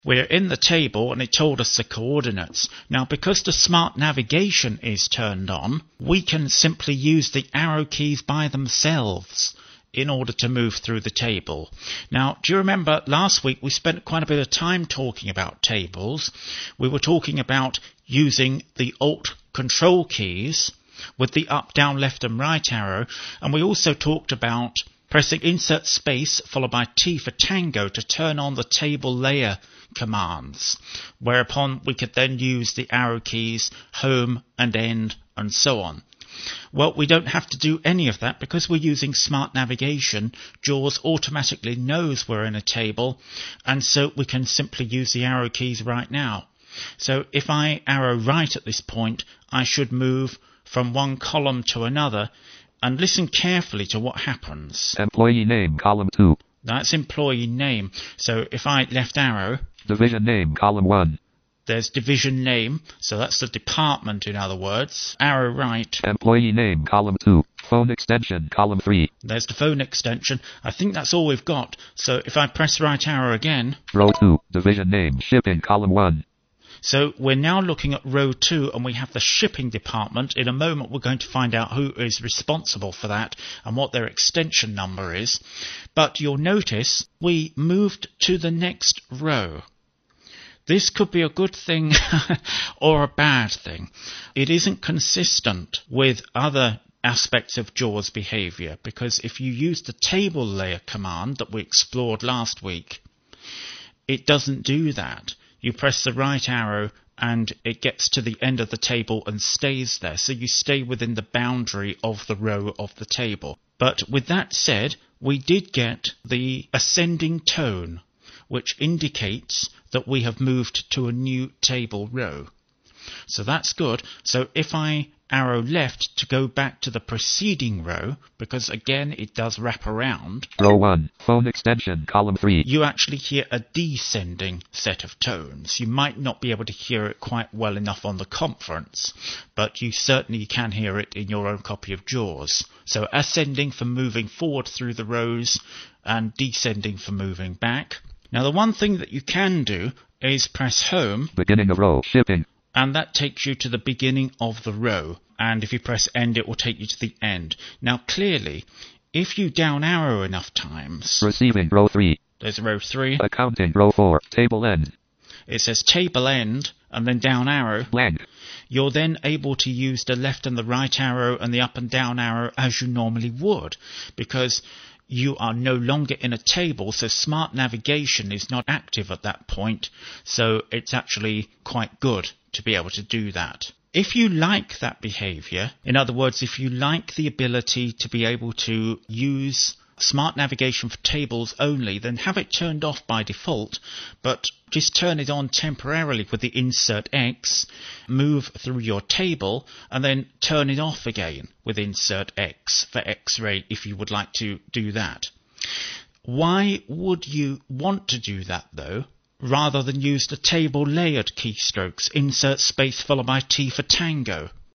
We're in the table and it told us the coordinates. Now, because the smart navigation is turned on, we can simply use the arrow keys by themselves in order to move through the table. Now, do you remember last week we spent quite a bit of time talking about tables? We were talking about using the Alt Control keys with the up, down, left and right arrow, and we also talked about pressing insert space followed by T for Tango to turn on the table layer commands, whereupon we could then use the arrow keys home and end and so on. Well, we don't have to do any of that because we're using smart navigation. JAWS automatically knows we're in a table, and so we can simply use the arrow keys right now. So if I arrow right at this point, I should move from one column to another, and listen carefully to what happens. Employee name, column 2. That's employee name. So if I left arrow, Division name, column 1. There's division name, so that's the department in other words. Arrow right. Employee name, column 2. Phone extension, column 3. There's the phone extension. I think that's all we've got. So if I press right arrow again. Row 2, division name, shipping, column 1. So we're now looking at row 2 and we have the shipping department. In a moment we're going to find out who is responsible for that and what their extension number is. But you'll notice we moved to the next row. This could be a good thing or a bad thing. It isn't consistent with other aspects of JAWS behavior, because if you use the table layer command that we explored last week, it doesn't do that. You press the right arrow and it gets to the end of the table and stays there, so you stay within the boundary of the row of the table. But with that said, we did get the ascending tone, which indicates that we have moved to a new table row. So that's good. So if I arrow left to go back to the preceding row, because again it does wrap around. Row 1, phone extension, column 3. You actually hear a descending set of tones. You might not be able to hear it quite well enough on the conference, but you certainly can hear it in your own copy of JAWS. So ascending for moving forward through the rows and descending for moving back. Now the one thing that you can do is press home. Beginning of row, shipping. And that takes you to the beginning of the row. And if you press end, it will take you to the end. Now clearly, if you down arrow enough times. Receiving, row 3. There's row 3. Accounting, row 4. Table end. It says table end and then down arrow. Blank. You're then able to use the left and the right arrow and the up and down arrow as you normally would, because you are no longer in a table, so smart navigation is not active at that point, so it's actually quite good to be able to do that. If you like that behavior, in other words, if you like the ability to be able to use smart navigation for tables only, then have it turned off by default, but just turn it on temporarily with the insert X, move through your table, and then turn it off again with insert X for X-ray if you would like to do that. Why would you want to do that though, rather than use the table layered keystrokes, insert space followed by T for Tango?